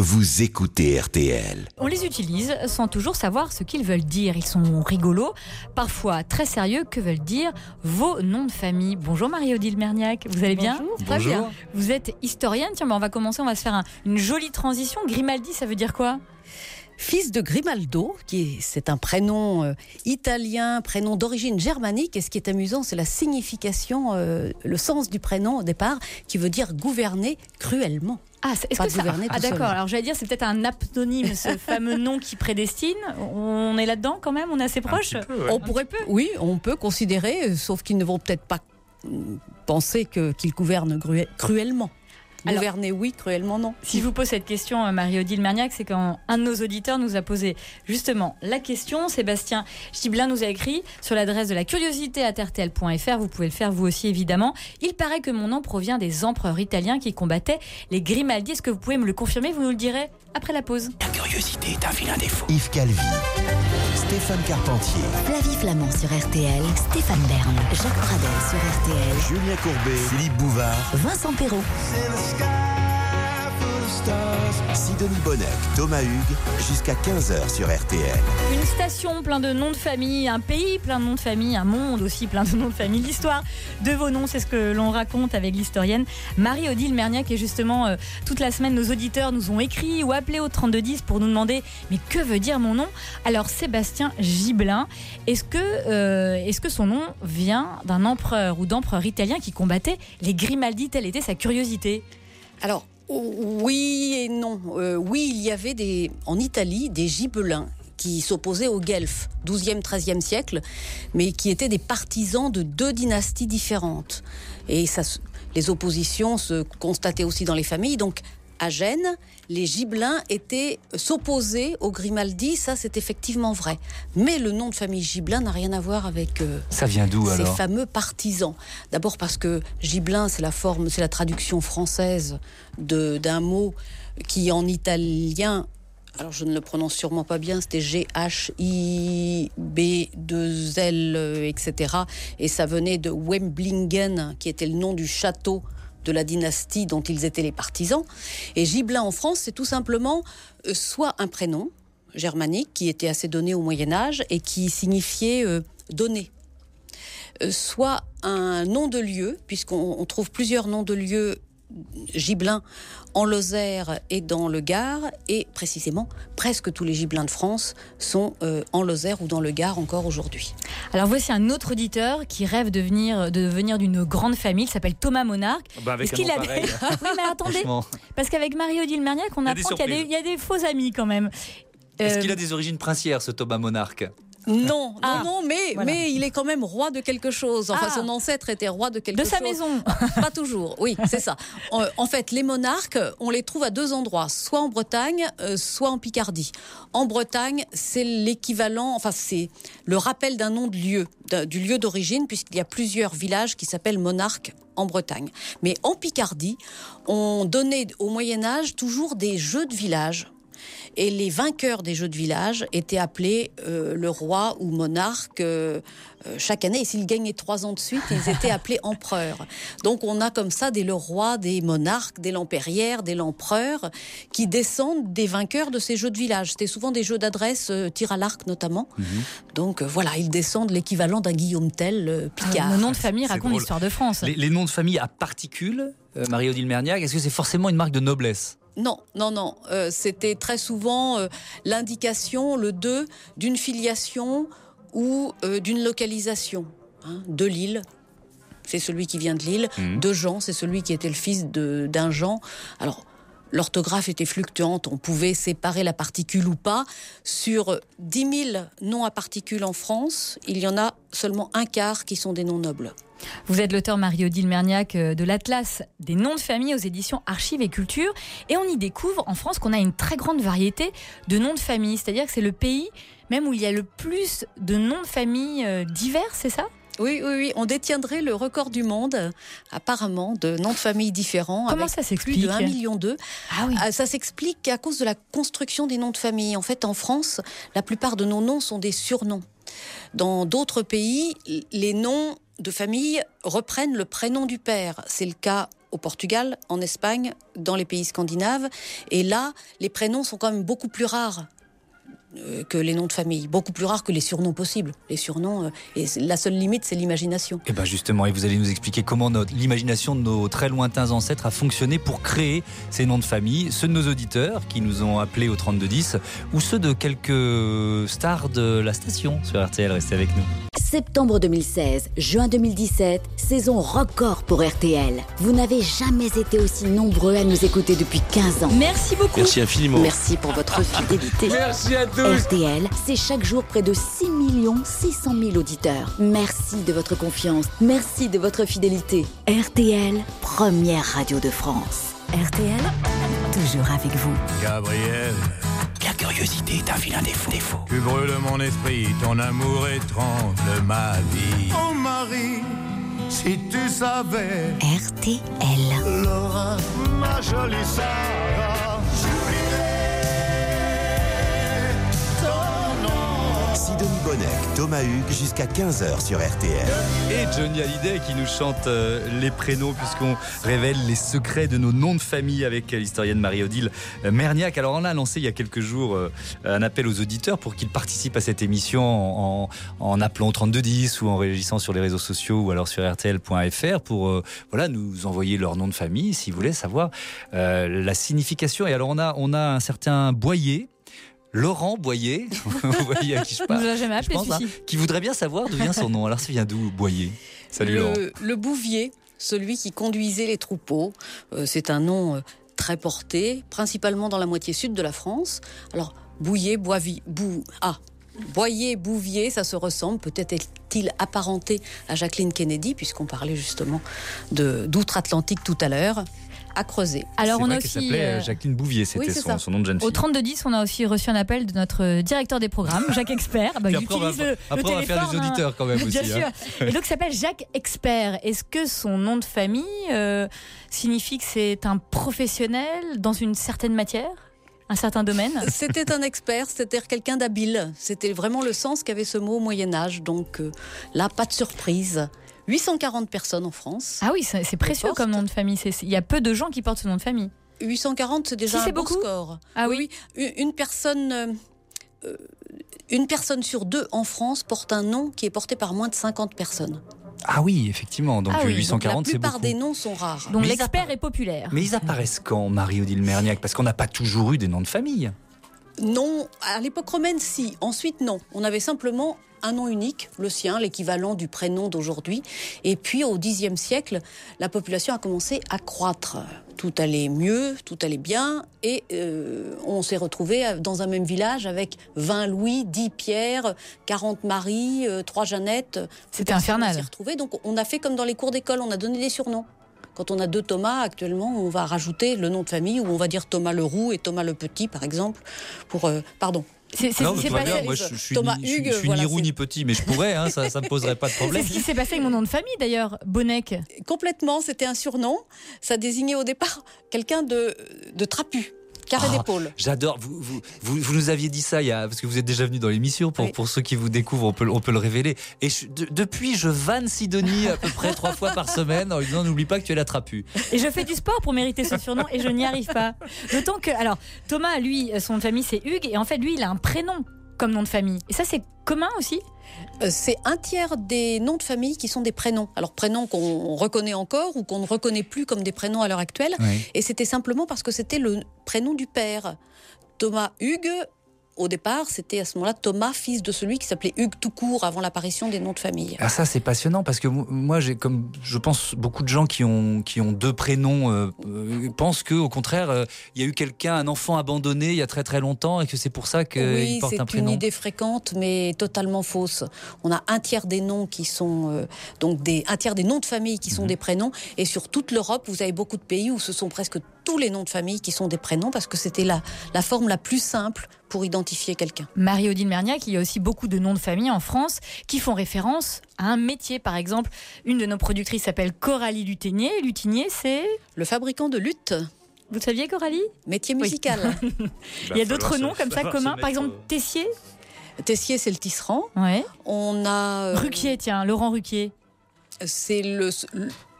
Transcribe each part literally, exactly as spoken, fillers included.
vous écoutez R T L. On les utilise sans toujours savoir ce qu'ils veulent dire. Ils sont rigolos, parfois très sérieux. Que veulent dire vos noms de famille? Bonjour Marie-Odile Merniac, vous allez bien? Bonjour. Très Bonjour. bien. Vous êtes historienne. Tiens, ben on va commencer, on va se faire un, une jolie transition. Grimaldi, ça veut dire quoi? Fils de Grimaldo, qui est, c'est un prénom euh, italien, prénom d'origine germanique. Et ce qui est amusant, c'est la signification, euh, le sens du prénom au départ, qui veut dire gouverner cruellement. Ah, c'est, est-ce Pas que ça... gouverner ah tout d'accord, seul. alors j'allais dire c'est peut-être un aptonyme, ce fameux nom qui prédestine. On est là-dedans quand même, on est assez proche. Peu, ouais. On pourrait, oui, on peut considérer, euh, sauf qu'ils ne vont peut-être pas euh, penser que, qu'ils gouvernent gru- cruellement. Alors, Gouverner, oui, cruellement, non. Si je vous pose cette question, Marie-Odile Merniac, c'est quand un de nos auditeurs nous a posé justement la question. Sébastien Gibelin nous a écrit sur l'adresse de la curiosité à r t l point f r. Vous pouvez le faire vous aussi évidemment. Il paraît que mon nom provient des empereurs italiens qui combattaient les Grimaldi. Est-ce que vous pouvez me le confirmer? Vous nous le direz après la pause. La curiosité est un vilain défaut. Yves Calvi, Stéphane Carpentier, Flavie Flamand sur R T L, Stéphane Bern, Jacques Pradel sur R T L, Julien Courbet, Philippe Bouvard, Vincent Perrault. Sidonie Bonnec, Thomas Hugues, jusqu'à quinze heures sur R T L. Une station plein de noms de famille, un pays plein de noms de famille, un monde aussi plein de noms de famille. L'histoire de vos noms, c'est ce que l'on raconte avec l'historienne Marie-Odile Merniac. Et justement, euh, toute la semaine, nos auditeurs nous ont écrit ou appelé au trente-deux dix pour nous demander « Mais que veut dire mon nom ?» Alors, Sébastien Gibelin, est-ce que, euh, est-ce que son nom vient d'un empereur ou d'empereur italien qui combattait les Grimaldi? Telle était sa curiosité. Alors, oui et non. Euh, oui, il y avait des, en Italie des Gibelins qui s'opposaient aux Guelfes, douzième, treizième siècle, mais qui étaient des partisans de deux dynasties différentes. Et ça, les oppositions se constataient aussi dans les familles. Donc, à Gênes, les Gibelins étaient s'opposaient aux Grimaldi, ça c'est effectivement vrai. Mais le nom de famille Gibelin n'a rien à voir avec euh, Ça vient d'où ces alors? fameux partisans. D'abord parce que Gibelin, c'est la forme, c'est la traduction française de, d'un mot qui en italien, alors je ne le prononce sûrement pas bien, c'était G H I B deux L, et cetera. Et ça venait de Wemblingen, qui était le nom du château de la dynastie dont ils étaient les partisans. Et Gibelin en France, c'est tout simplement euh, soit un prénom germanique qui était assez donné au Moyen-Âge et qui signifiait euh, donner, euh, soit un nom de lieu, puisqu'on on trouve plusieurs noms de lieux Gibelins en Lozère et dans le Gard, et précisément presque tous les Gibelins de France sont euh, en Lozère ou dans le Gard encore aujourd'hui. Alors voici un autre auditeur qui rêve de venir, de venir d'une grande famille, il s'appelle Thomas Monarque. Bah avec Est-ce un qu'il nom a pareil. des... Oui mais attendez, Franchement. parce qu'avec Marie-Odile Merniac, on Il y a des apprend qu'il y a des, surprises. il y a des faux amis quand même. Est-ce Euh, qu'il a des origines princières, ce Thomas Monarque? Non, Ah, non, non, mais, voilà. mais il est quand même roi de quelque chose. Enfin, Ah. son ancêtre était roi de quelque de chose. sa maison. Pas toujours, oui, c'est ça. En, en fait, les monarques, on les trouve à deux endroits, soit en Bretagne, euh, soit en Picardie. En Bretagne, c'est l'équivalent, enfin, c'est le rappel d'un nom de lieu, d'un- du lieu d'origine, puisqu'il y a plusieurs villages qui s'appellent monarques en Bretagne. Mais en Picardie, on donnait au Moyen-Âge toujours des jeux de village. Et les vainqueurs des jeux de village étaient appelés euh, le roi ou monarque euh, euh, chaque année. Et s'ils gagnaient trois ans de suite, ils étaient appelés empereurs. Donc on a comme ça des le roi, des monarques, des lampérières, des lempereurs qui descendent des vainqueurs de ces jeux de village. C'était souvent des jeux d'adresse, euh, tir à l'arc notamment. Mhm. Donc euh, voilà, ils descendent l'équivalent d'un Guillaume Tell euh, Picard. Le nom de famille C'est raconte drôle. l'histoire de France. Les, les noms de famille à particules, euh, Marie-Odile Merniac, est-ce que c'est forcément une marque de noblesse? Non, non, non. Euh, c'était très souvent euh, l'indication, le deux, d'une filiation ou euh, d'une localisation. Hein, de Lille, c'est celui qui vient de Lille. Mmh. De Jean, c'est celui qui était le fils de, d'un Jean. Alors, l'orthographe était fluctuante. On pouvait séparer la particule ou pas. Sur dix mille noms à particules en France, il y en a seulement un quart qui sont des noms nobles. Vous êtes l'auteur Marie-Odile Merniac de l'Atlas des noms de famille aux éditions Archives et Culture. Et on y découvre en France qu'on a une très grande variété de noms de famille. C'est-à-dire que c'est le pays même où il y a le plus de noms de famille euh, divers, c'est ça ? Oui, oui, oui. On détiendrait le record du monde, apparemment, de noms de famille différents. Comment avec ça s'explique ? Plus de un million deux. Ah oui. Ça s'explique à cause de la construction des noms de famille. En fait, en France, la plupart de nos noms sont des surnoms. Dans d'autres pays, les noms de famille reprennent le prénom du père. C'est le cas au Portugal, en Espagne, dans les pays scandinaves. Et là, les prénoms sont quand même beaucoup plus rares que les noms de famille, beaucoup plus rares que les surnoms possibles. Les surnoms, euh, et la seule limite, c'est l'imagination. Et bien justement, et vous allez nous expliquer comment notre, l'imagination de nos très lointains ancêtres a fonctionné pour créer ces noms de famille, ceux de nos auditeurs qui nous ont appelés au trente-deux dix, ou ceux de quelques stars de la station sur R T L. Restez avec nous. Septembre deux mille seize, juin deux mille dix-sept, saison record pour R T L. Vous n'avez jamais été aussi nombreux à nous écouter depuis quinze ans. Merci beaucoup. Merci infiniment. Merci pour votre fidélité. Merci à tous. R T L, c'est chaque jour près de six millions six cent mille auditeurs. Merci de votre confiance. Merci de votre fidélité. R T L, première radio de France. R T L, toujours avec vous. Gabriel, La curiosité est un vilain défaut. défaut. tu brûles mon esprit, ton amour étrangle ma vie. Oh Marie, si tu savais, R T L. Laura, ma jolie Sarah, Sidonie Bonnec, Thomas Hugues, jusqu'à quinze heures sur R T L. Et Johnny Hallyday qui nous chante euh, les prénoms, puisqu'on révèle les secrets de nos noms de famille avec l'historienne Marie-Odile Merniac. Alors on a lancé il y a quelques jours euh, un appel aux auditeurs pour qu'ils participent à cette émission en, en appelant au trente-deux dix ou en réagissant sur les réseaux sociaux ou alors sur R T L point F R pour euh, voilà, nous envoyer leur nom de famille s'ils voulaient savoir euh, la signification. Et alors on a, on a un certain Boyer, Laurent Boyer, vous voyez à qui je parle, On ne l'a jamais appelé, je pense, hein, celui-ci. qui voudrait bien savoir d'où vient son nom. Alors ça vient d'où, Boyer? Salut Laurent. Le, le bouvier, celui qui conduisait les troupeaux, euh, c'est un nom euh, très porté, principalement dans la moitié sud de la France. Alors, Bouiller, Boivy, Bou, ah, Boyer, Bouvier, ça se ressemble. Peut-être est-il apparenté à Jacqueline Kennedy, puisqu'on parlait justement de, d'outre-Atlantique tout à l'heure, à creuser. Alors C'est on vrai a qu'elle aussi s'appelait euh, Jacqueline Bouvier, c'était oui, c'est son, ça. son nom de jeune fille. au trente-deux dix, on a aussi reçu un appel de notre directeur des programmes, Jacques Expert. Bah, Puis il après, on va, utilise le, après, le on va faire les téléphone, hein. auditeurs quand même aussi. Bien hein. sûr. Et donc, il s'appelle Jacques Expert. Est-ce que son nom de famille euh, signifie que c'est un professionnel dans une certaine matière, un certain domaine? C'était un expert, c'était quelqu'un d'habile. C'était vraiment le sens qu'avait ce mot au Moyen-Âge. Donc euh, là, pas de surprise. huit cent quarante personnes en France. Ah oui, c'est c'est précieux porte. comme nom de famille. C'est- Il y a peu de gens qui portent ce nom de famille. huit cent quarante, c'est déjà Si, c'est un beau beaucoup. score. Ah oui. Une, une personne, euh, euh, une personne sur deux en France porte un nom qui est porté par moins de cinquante personnes. Ah oui, effectivement. Donc Ah oui, huit cent quarante, Donc, la c'est plupart beaucoup. des noms sont rares. Donc Mais ils l'expert apparaissent- est populaire. Mais ils apparaissent quand, Marie-Odile Merniac? Parce qu'on n'a pas toujours eu des noms de famille. Non, à l'époque romaine, si. Ensuite, non. On avait simplement un nom unique, le sien, l'équivalent du prénom d'aujourd'hui. Et puis, au Xe siècle, la population a commencé à croître. Tout allait mieux, tout allait bien. Et euh, on s'est retrouvé dans un même village avec vingt Louis, dix Pierre, quarante Marie, euh, trois Jeannette. C'était On infernal. s'est retrouvés. Donc, on a fait comme dans les cours d'école, on a donné des surnoms. Quand on a deux Thomas, actuellement, on va rajouter le nom de famille, ou on va dire Thomas le Roux et Thomas le Petit, par exemple, pour... euh, pardon. C'est c'est Non, ce mais qui tout s'est va bien. passé. Moi, je, je suis, Thomas ni, je suis- Hugues, je suis voilà, ni roux c'est- ni petit, mais je pourrais, hein, ça ne me poserait pas de C'est problème. ce qui s'est passé avec mon nom de famille d'ailleurs, Bonnec. Complètement, c'était un surnom. Ça désignait au départ quelqu'un de, de trapu, carré Ah, d'épaule. J'adore. Vous, vous, vous, vous nous aviez dit ça, il y a, parce que vous êtes déjà venu dans l'émission. Pour, Oui. pour ceux qui vous découvrent, on peut, on peut le révéler. Et je- de- depuis, je vanne Sidonie à peu près trois fois par semaine en lui disant n'oublie pas que tu es la trapue. Et je fais du sport pour mériter ce surnom et je n'y arrive pas. D'autant que, alors, Thomas, lui, son nom de famille c'est Hugues et en fait, lui, il a un prénom comme nom de famille. Et ça, c'est commun aussi? Euh, C'est un tiers des noms de famille qui sont des prénoms. Alors prénoms qu'on reconnaît encore ou qu'on ne reconnaît plus comme des prénoms à l'heure actuelle. Oui. Et c'était simplement parce que c'était le prénom du père. Thomas Hugues, au départ, c'était à ce moment-là Thomas, fils de celui qui s'appelait Hugues tout court avant l'apparition des noms de famille. Ah, ça c'est passionnant parce que moi j'ai comme je pense beaucoup de gens qui ont qui ont deux prénoms euh, euh, pensent que au contraire euh, il y a eu quelqu'un, un enfant abandonné il y a très très longtemps et que c'est pour ça qu'il Oui, porte un c'est une prénom. idée fréquente, mais totalement fausse. On a un tiers des noms qui sont euh, donc des un tiers des noms de famille qui sont Mhm. des prénoms, et sur toute l'Europe, vous avez beaucoup de pays où ce sont presque tous les noms de famille qui sont des prénoms parce que c'était la la forme la plus simple pour identifier quelqu'un. Marie-Odile Merniac, il y a aussi beaucoup de noms de famille en France qui font référence à un métier. Par exemple, une de nos productrices s'appelle Coralie Lutinier. Lutinier, c'est... Le fabricant de luth, Vous le saviez, Coralie? métier Oui. musical. Il y a d'autres noms comme ça communs. Par exemple, Tessier. Tessier, c'est le tisserand. Ouais. On a euh, Ruquier, tiens, Laurent Ruquier. c'est le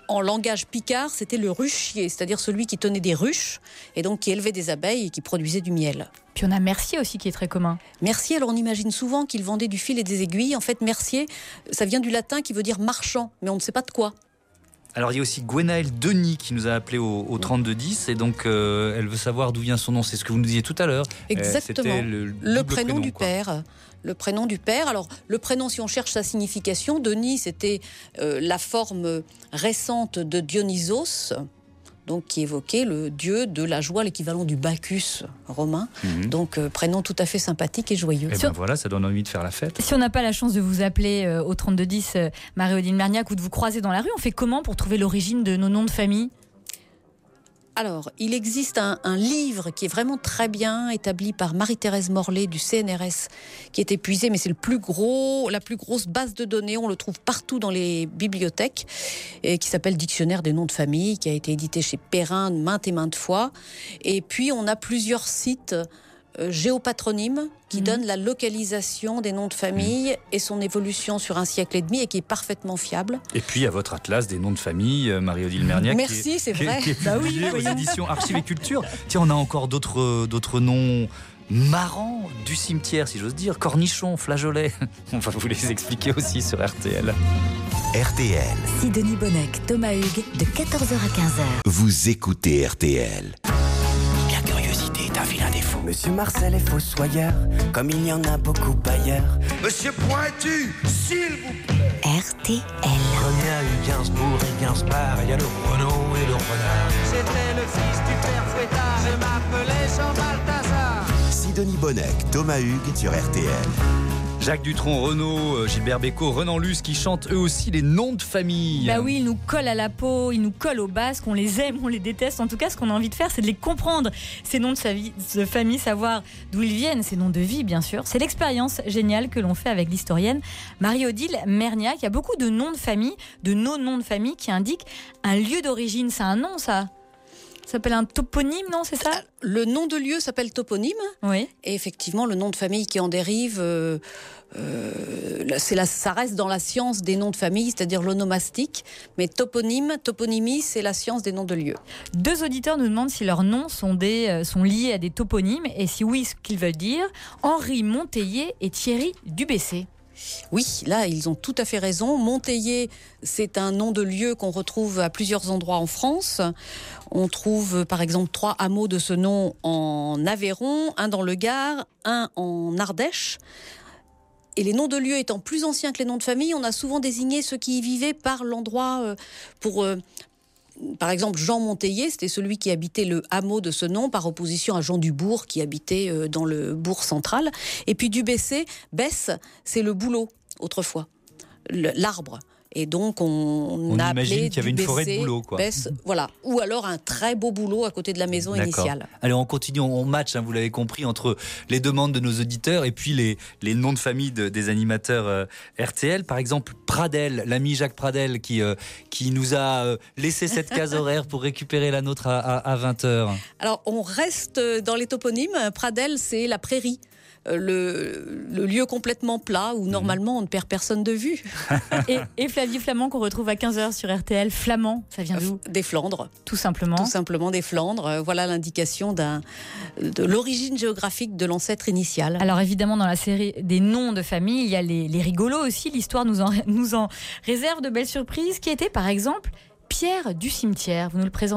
en langage picard, c'était le ruchier, c'est-à-dire celui qui tenait des ruches et donc qui élevait des abeilles et qui produisait du miel. Puis on a Mercier aussi qui est très commun. Mercier, alors on imagine souvent qu'il vendait du fil et des aiguilles. En fait, Mercier, ça vient du latin qui veut dire marchand, mais on ne sait pas de quoi. Alors il y a aussi Gwenaëlle Denis qui nous a appelé au, au trente-deux dix et donc euh, elle veut savoir d'où vient son nom. C'est ce que vous nous disiez tout à l'heure. Exactement. Euh, le, le prénom, prénom du quoi. père. Le prénom du père. Alors le prénom, si on cherche sa signification, Denis, c'était euh, la forme récente de Dionysos, donc qui évoquait le dieu de la joie, l'équivalent du Bacchus romain. Mmh. Donc euh, prénom tout à fait sympathique et joyeux. Et ben voilà, ça donne envie de faire la fête. Si on n'a pas la chance de vous appeler euh, au trente-deux dix, euh, Marie-Odile Merniac, ou de vous croiser dans la rue, on fait comment pour trouver l'origine de nos noms de famille ? Alors, il existe un, un livre qui est vraiment très bien établi par Marie-Thérèse Morlet du C N R S, qui est épuisé, mais c'est le plus gros, la plus grosse base de données. On le trouve partout dans les bibliothèques, et qui s'appelle Dictionnaire des noms de famille, qui a été édité chez Perrin maintes et maintes fois. Et puis, on a plusieurs sites euh, géopatronymes qui mmh. donnent la localisation des noms de famille mmh. et son évolution sur un siècle et demi, et qui est parfaitement fiable. Et puis, il y a votre atlas des noms de famille, Marie-Odile Merniac. Merci, qui est, c'est qui vrai. Est, qui est publié bah oui, aux éditions Archives et Culture. Tiens, on a encore d'autres, d'autres noms marrants du cimetière, si j'ose dire. Cornichon, flageolet. On va vous les expliquer aussi sur R T L. R T L. Sidonie Bonnec, Thomas Hugues, de quatorze heures à quinze heures. Vous écoutez R T L. La curiosité est un vilain défaut. Monsieur Marcel est fossoyeur, comme il y en a beaucoup ailleurs. Monsieur Pointu, s'il vous plaît. R T L. René a eu Gainsbourg et Gainsbar, il y a le Renault et le Renard. J'étais le fils du père Fouettard, je m'appelais Jean Balthazar. Sidonie Bonnec, Thomas Hugues sur R T L. Jacques Dutronc, Renaud, Gilbert Bécaud, Renan Luce qui chantent eux aussi les noms de famille. Bah oui, ils nous collent à la peau, ils nous collent au basque, on les aime, on les déteste. En tout cas, ce qu'on a envie de faire, c'est de les comprendre. Ces noms de, sa vie, de famille, savoir d'où ils viennent, ces noms de vie, bien sûr. C'est l'expérience géniale que l'on fait avec l'historienne Marie-Odile Merniac. Il y a beaucoup de noms de famille, de nos noms de famille qui indiquent un lieu d'origine. C'est un nom, ça ? Ça s'appelle un toponyme, non, c'est ça ? Le nom de lieu s'appelle toponyme. Oui. Et effectivement, le nom de famille qui en dérive, euh, euh, c'est la, ça reste dans la science des noms de famille, c'est-à-dire l'onomastique. Mais toponyme, toponymie, c'est la science des noms de lieu. Deux auditeurs nous demandent si leurs noms sont, des, euh, sont liés à des toponymes et si oui, ce qu'ils veulent dire. Henri Monteiller et Thierry Dubessé. Oui, là, ils ont tout à fait raison. Monteiller, c'est un nom de lieu qu'on retrouve à plusieurs endroits en France. On trouve, par exemple, trois hameaux de ce nom en Aveyron, un dans le Gard, un en Ardèche. Et les noms de lieux étant plus anciens que les noms de famille, on a souvent désigné ceux qui y vivaient par l'endroit pour... Par exemple, Jean Monteiller, c'était celui qui habitait le hameau de ce nom, par opposition à Jean Dubourg, qui habitait dans le bourg central. Et puis Dubessé, Besse, c'est le bouleau, autrefois, l'arbre. Et donc, on, on a imagine appelé qu'il y avait Dubessé, une forêt de bouleaux, quoi. Besse, voilà. Ou alors un très beau boulot à côté de la maison D'accord. initiale. Allez, on continue, on match, hein, vous l'avez compris, entre les demandes de nos auditeurs et puis les, les noms de famille de, des animateurs euh, R T L. Par exemple, Pradel, l'ami Jacques Pradel, qui, euh, qui nous a euh, laissé cette case horaire pour récupérer la nôtre à, à, à vingt heures. Alors, on reste dans les toponymes. Pradel, c'est la prairie. Le, le lieu complètement plat où normalement on ne perd personne de vue. et, et Flavie Flamand qu'on retrouve à quinze heures sur R T L. Flamand, ça vient d'où ? Des Flandres. Tout simplement. Tout simplement des Flandres. Voilà l'indication d'un, de l'origine géographique de l'ancêtre initial. Alors évidemment dans la série des noms de famille, il y a les, les rigolos aussi. L'histoire nous en, nous en réserve de belles surprises qui était par exemple Pierre du Cimetière. Vous nous le présentez ?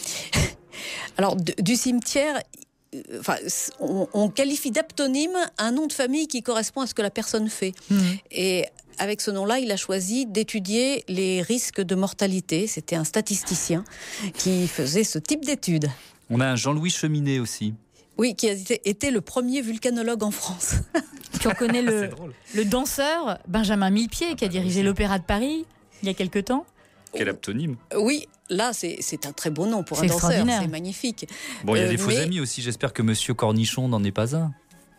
Alors de, du cimetière... Enfin, on, on qualifie d'aptonyme un nom de famille qui correspond à ce que la personne fait. Mmh. Et avec ce nom-là, il a choisi d'étudier les risques de mortalité. C'était un statisticien qui faisait ce type d'études. On a un Jean-Louis Cheminet aussi. Oui, qui a été le premier vulcanologue en France. Puis on connaît le, le danseur Benjamin Millepied qui a dirigé l'Opéra de Paris il y a quelque temps. Quel aptonyme ? Oui, là, c'est, c'est un très beau nom pour c'est un danseur, c'est magnifique. Bon, il y a des euh, faux mais... amis aussi, j'espère que Monsieur Cornichon n'en est pas un.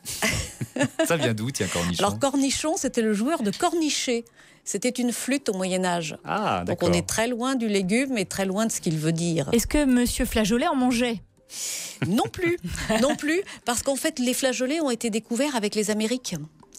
Ça vient d'où, tiens, Cornichon ? Alors, Cornichon, c'était le joueur de cornichet. C'était une flûte au Moyen-Âge. Ah, d'accord. Donc, on est très loin du légume et très loin de ce qu'il veut dire. Est-ce que Monsieur Flageolet en mangeait ? Non plus, non plus, parce qu'en fait, les flageolets ont été découverts avec les Amériques.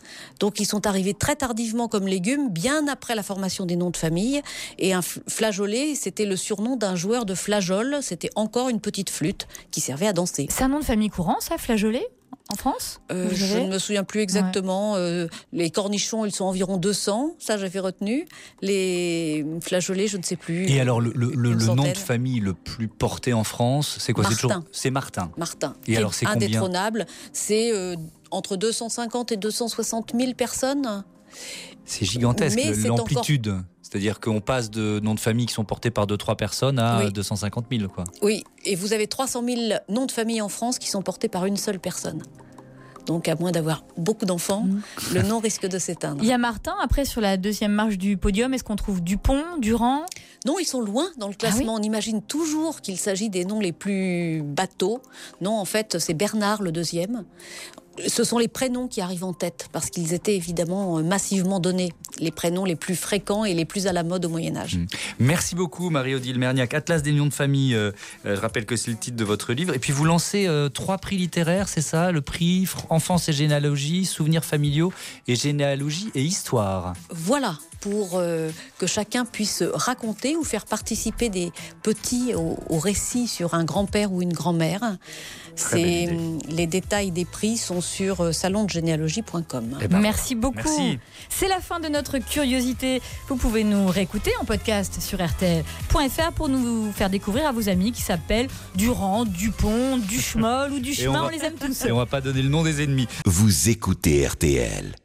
Donc ils sont arrivés très tardivement comme légumes, bien après la formation des noms de famille. Et un flageolet, c'était le surnom d'un joueur de flageole. C'était encore une petite flûte qui servait à danser. C'est un nom de famille courant, ça, flageolet, en France? euh, Je ne me souviens plus exactement. Ouais. Euh, les cornichons, ils sont environ deux cents. Ça, j'avais retenu. Les flageolets, je ne sais plus. Et alors, le, le, le, le nom de famille le plus porté en France, c'est quoi? Martin. C'est toujours... C'est Martin. Martin. Et alors, c'est combien? Indétrônable. C'est euh, entre deux cent cinquante et deux cent soixante mille personnes. C'est gigantesque, c'est l'amplitude. Encore... C'est-à-dire qu'on passe de noms de famille qui sont portés par deux trois personnes à oui. deux cent cinquante mille. Quoi. Oui, et vous avez trois cent mille noms de famille en France qui sont portés par une seule personne. Donc, à moins d'avoir beaucoup d'enfants, mmh. le nom risque de s'éteindre. Il y a Martin, après, sur la deuxième marche du podium, est-ce qu'on trouve Dupont, Durand? Non, ils sont loin dans le classement. Ah oui. On imagine toujours qu'il s'agit des noms les plus bateaux. Non, en fait, c'est Bernard, le deuxième. Ce sont les prénoms qui arrivent en tête, parce qu'ils étaient évidemment massivement donnés. Les prénoms les plus fréquents et les plus à la mode au Moyen-Âge. Mmh. Merci beaucoup, Marie-Odile Merniac. Atlas des noms de famille, euh, je rappelle que c'est le titre de votre livre. Et puis vous lancez euh, trois prix littéraires, c'est ça? Le prix Enfance et généalogie, Souvenirs familiaux et Généalogie et Histoire. Voilà, pour euh, que chacun puisse raconter ou faire participer des petits au, au récit sur un grand-père ou une grand-mère. C'est, les détails des prix sont sur salon de généalogie point com. Eh ben, merci beaucoup. Merci. C'est la fin de notre curiosité. Vous pouvez nous réécouter en podcast sur R T L point F R pour nous faire découvrir à vos amis qui s'appellent Durand, Dupont, Duchemol ou Duchemin. On, va... on les aime tous. Et on va pas donner le nom des ennemis. Vous écoutez R T L.